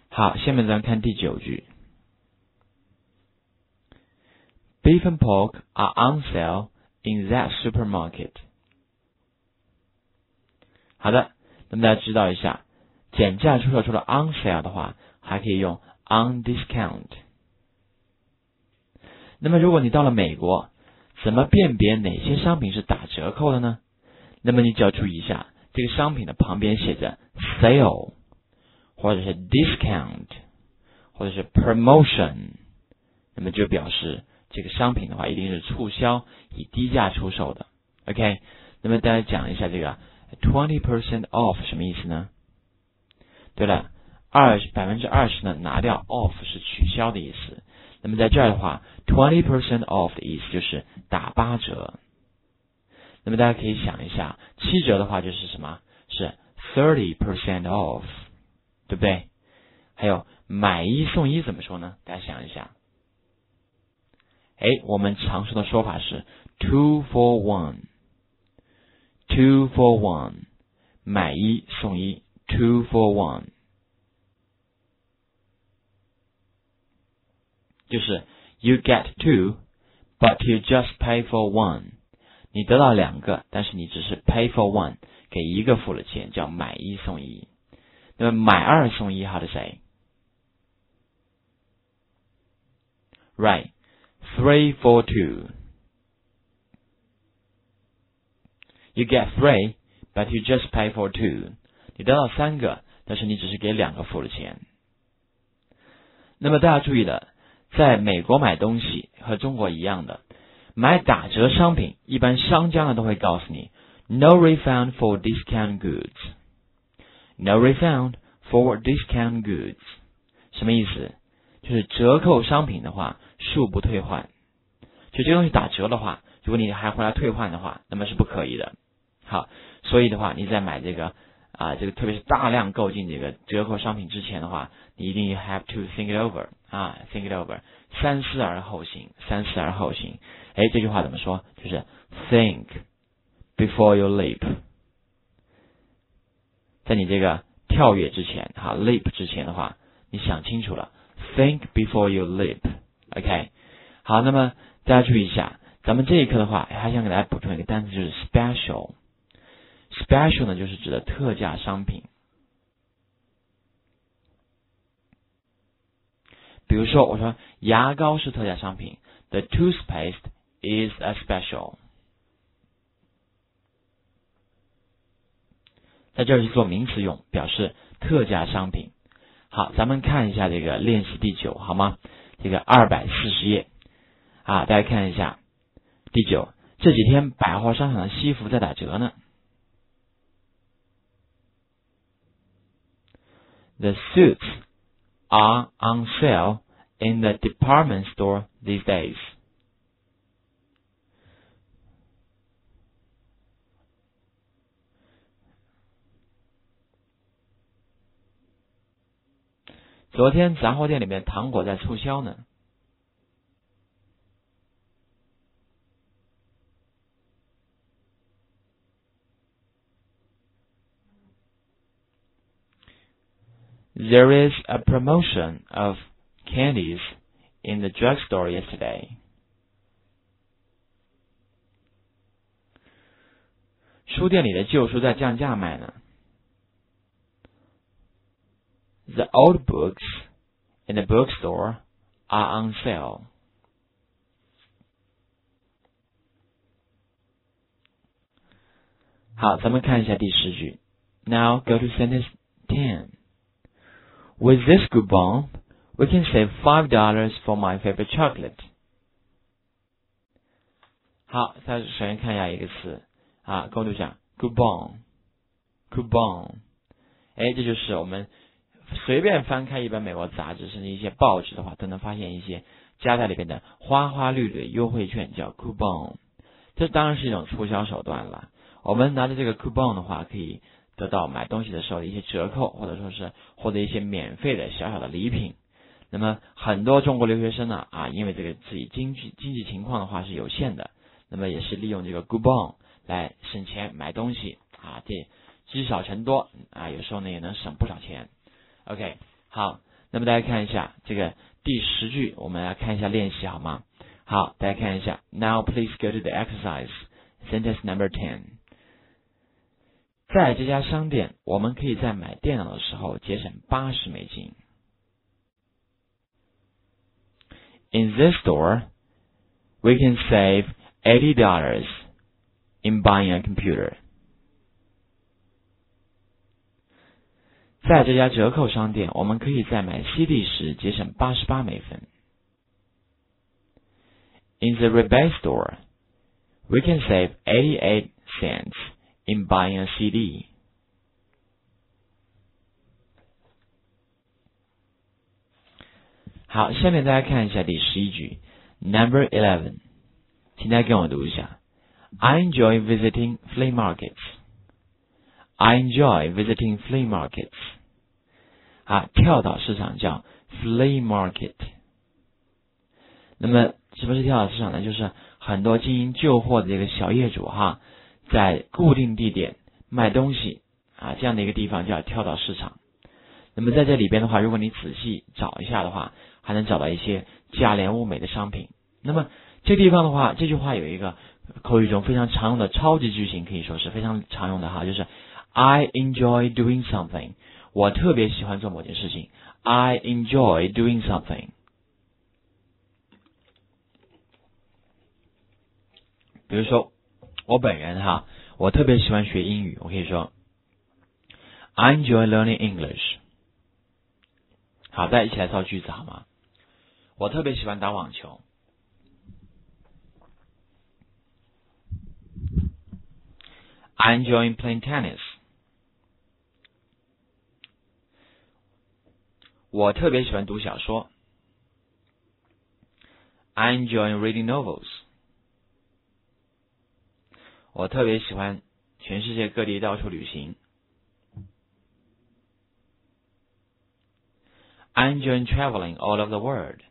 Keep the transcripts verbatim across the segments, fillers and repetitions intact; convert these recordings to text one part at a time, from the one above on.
好，下面咱们看第九句。Beef and pork are on sale in that supermarket. 好的，那么大家知道一下，减价出售除了 on sale 的话，还可以用 on discount。那么如果你到了美国，怎么辨别哪些商品是打折扣的呢？那么你就要注意一下，这个商品的旁边写着 sale， 或者是 discount， 或者是 promotion， 那么就表示这个商品的话一定是促销，以低价出售的。OK， 那么大家讲一下这个 twenty percent off 什么意思呢？对了，百分之二十呢拿掉 off 是取消的意思。那么在这儿的话 twenty percent off 的意思就是打八折。那么大家可以想一下，七折的话就是什么？是 thirty percent off， 对不对？还有买一送一怎么说呢？大家想一下。哎，我们常说的说法是 two for one， two for one， 买一送一 two for one， 就是 you get two but you just pay for one， 你得到两个，但是你只是 pay for one， 给一个付了钱，叫买一送一。那么买二送一 how to say？ Right， three for two， you get three but you just pay for two， 你得到三个，但是你只是给两个付了钱。那么大家注意了，在美国买东西和中国一样的，买打折商品，一般商家呢都会告诉你 no refund for discount goods， no refund for discount goods， 什么意思？就是折扣商品的话恕不退换，就这东西打折的话，如果你还回来退换的话，那么是不可以的。好，所以的话你在买这个啊，这个特别是大量购进这个折扣商品之前的话，你一定 you have to think it over 啊 think it over， 三思而后行，三思而后行。哎，这句话怎么说？就是 think before you leap， 在你这个跳跃之前哈 leap 之前的话，你想清楚了 think before you leap。 OK， 好，那么大家注意一下，咱们这一课的话还想给大家补充一个单词，就是 special。 special 呢就是指的特价商品。比如说我说牙膏是特价商品， The toothpaste is a special。 在这儿是做名词用，表示特价商品。好，咱们看一下这个练习第九好吗？这个二百四十页啊，大家看一下第九，这几天百货商场的西服在打折呢。The suits are on sale in the department store these days. 昨天杂货店里面糖果在促销呢。There is a promotion of candies in the drugstore yesterday. 书店里的旧书在降价卖呢。The old books in the bookstore are on sale. 好，咱们看一下第十句。Now go to sentence ten.With this coupon, we can save five dollars for my favorite chocolate. 好，大家首先看一下一个词啊，跟我读讲 coupon coupon。 哎，这就是我们随便翻开一本美国杂志甚至一些报纸的话，都能发现一些加在里边的花花绿绿优惠券叫 coupon。 这当然是一种促销手段了。我们拿着这个 coupon 的话，可以得到买东西的时候的一些折扣，或者说是获得一些免费的小小的礼品。那么很多中国留学生呢啊，因为这个自己经济经济情况的话是有限的，那么也是利用这个 coupon 来省钱买东西啊，这积少成多啊，有时候呢也能省不少钱。OK， 好， 那么大家看一下这个第十句，我们来看一下练习好吗？好，大家看一下。Now please go to the exercise. Sentence number ten. 在这家商店，我们可以在买电脑的时候节省八十美金。In this store, we can save eighty dollars in buying a computer. 在这家折扣商店，我们可以在买 C D 时节省八十八美分。In the rebate store, we can save eighty-eight cents in buying a C D. 好，下面大家看一下第十一句 Number eleven. 请大家跟我读一下 I enjoy visiting flea markets. I enjoy visiting flea markets. 啊，跳蚤市场叫 flea market. 那么什么是跳蚤市场呢？就是很多经营旧货的这个小业主哈，在固定地点卖东西啊，这样的一个地方叫跳蚤市场。那么在这里边的话，如果你仔细找一下的话，还能找到一些价廉物美的商品。那么这个地方的话，这句话有一个口语中非常常用的超级句型，可以说是非常常用的哈，就是 I enjoy doing something. 我特别喜欢做某件事情。I enjoy doing something. 比如说我本人哈，我特别喜欢学英语，我可以说 I enjoy learning English. 好，大家一起来造句子好吗？我特别喜欢打网球。I enjoy playing tennis. 我特别喜欢读小说。I enjoy reading novels. 我特别喜欢全世界各地到处旅行。I enjoy traveling all over the world.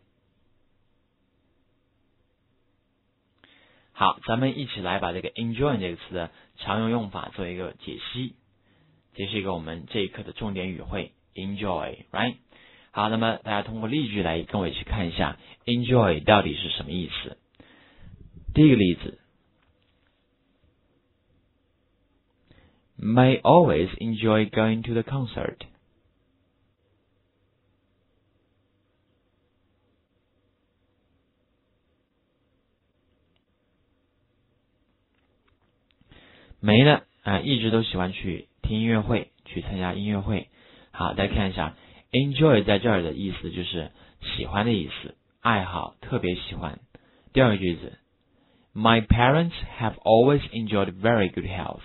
好，咱们一起来把这个 enjoy 这个词的常用用法做一个解析。这是一个我们这一课的重点语汇 enjoy, right? 好，那么大家通过例句来跟我一起看一下 enjoy 到底是什么意思。第一个例子 May always enjoy going to the concert. May 呢啊，一直都喜欢去听音乐会，去参加音乐会。好，大家看一下 enjoy 在这儿的意思就是喜欢的意思，爱好，特别喜欢。第二个句子 My parents have always enjoyed very good health.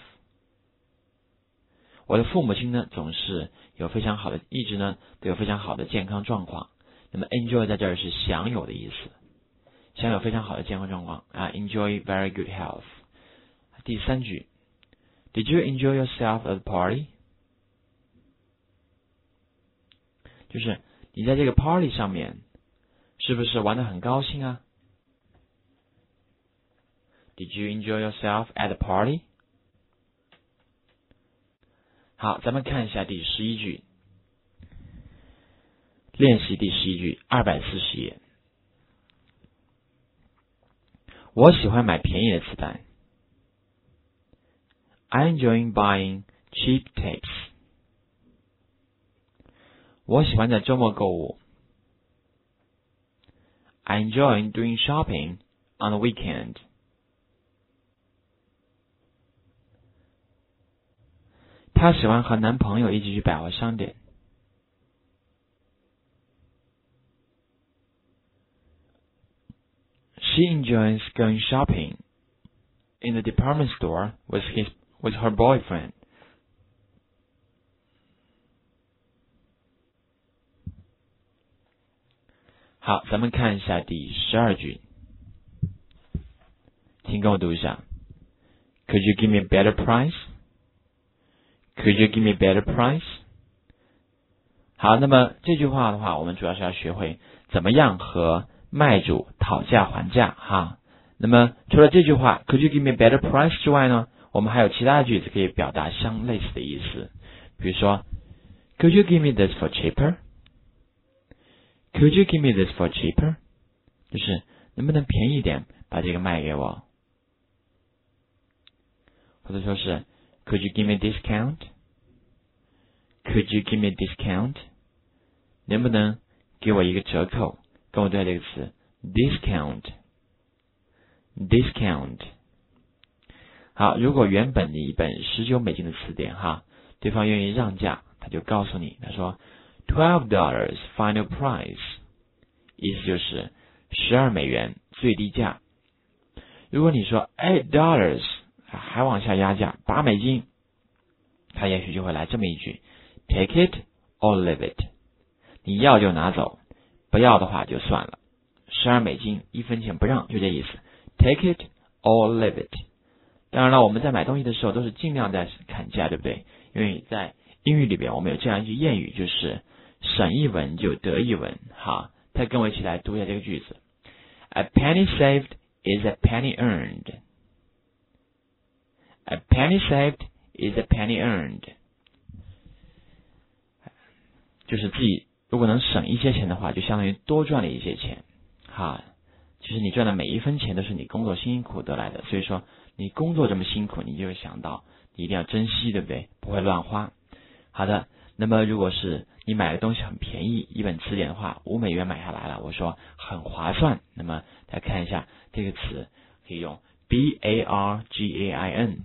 我的父母亲呢总是有非常好的，一直呢都有非常好的健康状况。那么 enjoy 在这儿是享有的意思，享有非常好的健康状况啊 enjoy very good health. 第三句Did you enjoy yourself at the party? 就是你在这个 party 上面是不是玩得很高兴啊？ Did you enjoy yourself at the party? 好，咱们看一下第十一句，练习第十一句，二百四十页。我喜欢买便宜的磁带。I enjoy buying cheap tapes. 我喜欢在周末购物。I enjoy doing shopping on the weekend. 她喜欢和男朋友一起去百货商店。She enjoys going shopping in the department store with his with her boyfriend. 好，咱们看一下第十二句，请跟我读一下。Could you give me a better price? Could you give me a better price? 好，那么这句话的话，我们主要是要学会怎么样和卖主讨价还价哈。那么除了这句话 Could you give me a better price 之外呢，我们还有其他的句子可以表达相类似的意思。比如说 Could you give me this for cheaper? Could you give me this for cheaper？ 就是能不能便宜一点把这个卖给我？或者说是 Could you give me discount？ Could you give me discount？ 能不能给我一个折扣？跟我对这个词 discount discount。 好，如果原本的一本十九美金的词典哈，对方愿意让价，他就告诉你，他说 twelve dollars final price， 意思就是十二美元最低价。如果你说 eight dollars， 还往下压价八美金，他也许就会来这么一句 take it or leave it， 你要就拿走，不要的话就算了，十二美金一分钱不让，就这意思 take it or leave it。 当然了，我们在买东西的时候都是尽量在砍价，对不对？因为在英语里边我们有这样一句谚语，就是省一文就得一文。好，再跟我一起来读一下这个句子。 A penny saved is a penny earned. A penny saved is a penny earned. 就是自己如果能省一些钱的话，就相当于多赚了一些钱。哈，其实你赚的每一分钱都是你工作辛苦得来的，所以说你工作这么辛苦，你就会想到你一定要珍惜，对不对？不会乱花。好的，那么如果是你买的东西很便宜，一本词典的话五美元买下来了，我说很划算。那么大家看一下这个词可以用 B A R G A I N。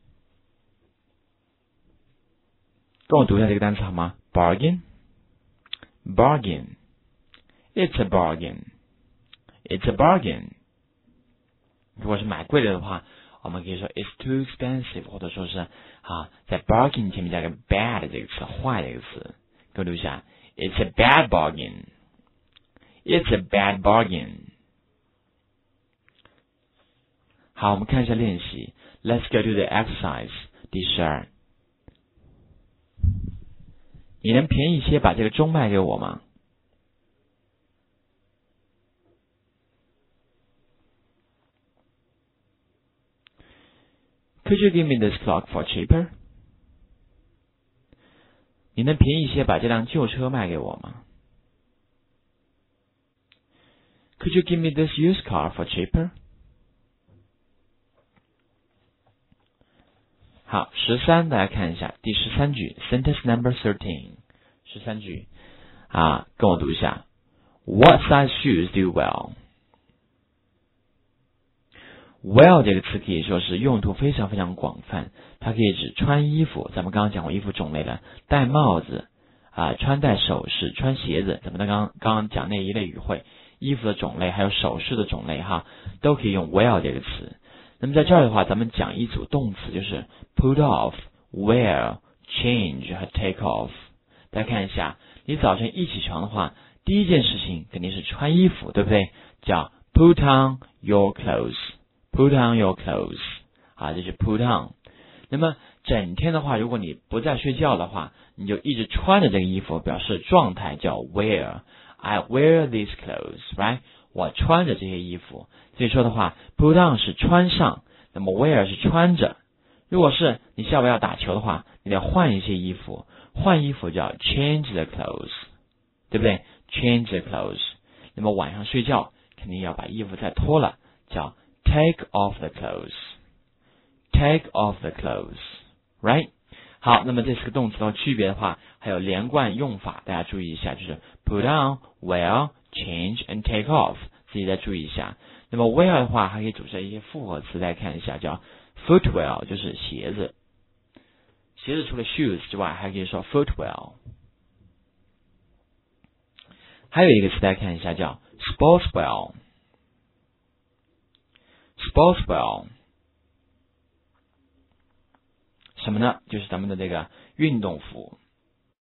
跟我读一下这个单词好吗？ Bargain Bargain It's a bargain It's a bargain。 如果是买贵了的话，我们可以说 It's too expensive， 或者说是啊，在 bargain 前面加个 bad 这个词，坏这个词。跟我读一下 It's a bad bargain It's a bad bargain。 好，我们看一下练习。 Let's go to the exercise。 第十二，你能便宜些把这个钟卖给我吗？ Could you give me this clock for cheaper？ 你能便宜些把这辆旧车卖给我吗？ Could you give me this used car for cheaper？ 好，十三，大家看一下第十三句 sentence number thirteen。 十三句啊，跟我读一下。 What size shoes do you wear？ wear 这个词可以说是用途非常非常广泛，它可以指穿衣服，咱们刚刚讲过衣服种类了，戴帽子啊，穿戴首饰，穿鞋子，咱们刚刚刚刚讲那一类语汇，衣服的种类还有首饰的种类哈，都可以用 wear 这个词。那么在这儿的话，咱们讲一组动词，就是 put off、wear、change 和 take off。 大家看一下，你早晨一起床的话，第一件事情肯定是穿衣服，对不对？叫 put on your clothes。Put on your clothes， 啊，这是 put on。 那么整天的话，如果你不在睡觉的话，你就一直穿着这个衣服，表示状态叫 wear。 I wear these clothes， right？ 我穿着这些衣服。所以说的话 put on 是穿上，那么 wear 是穿着。如果是你下午要打球的话，你得换一些衣服，换衣服叫 change the clothes， 对不对？ change the clothes。 那么晚上睡觉肯定要把衣服再脱了，叫Take off the clothes. Take off the clothes. Right? 好，那么这四个动词的区别的话，还有连贯用法，大家注意一下，就是 put on, wear, change and take off， 自己再注意一下。那么 wear 的话，还可以组成一些复合词，大家看一下，叫 footwear， 就是鞋子。鞋子除了 shoes 之外，还可以说 footwear。还有一个词大家看一下，叫 sportswear。Sportswear 什么呢？就是咱们的这个运动服。